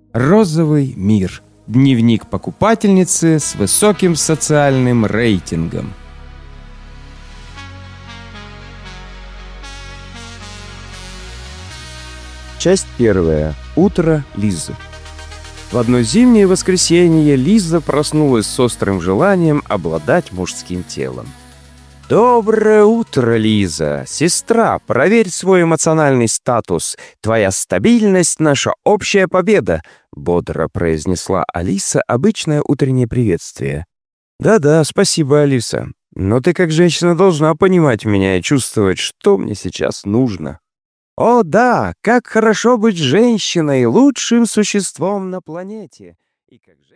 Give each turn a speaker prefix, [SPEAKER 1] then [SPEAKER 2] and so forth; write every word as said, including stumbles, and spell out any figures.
[SPEAKER 1] Розовый мир. Дневник покупательницы с высоким социальным рейтингом. Часть первая. Утро Лизы. В одно зимнее воскресенье Лиза проснулась с острым желанием обладать мужским телом. «Доброе утро, Лиза! Сестра, проверь свой эмоциональный статус. Твоя стабильность — наша общая победа!» — бодро произнесла Алиса обычное утреннее приветствие. «Да-да, спасибо, Алиса. Но ты как женщина должна понимать меня и чувствовать, что мне сейчас нужно». «О да, как хорошо быть женщиной, лучшим существом на планете!» И как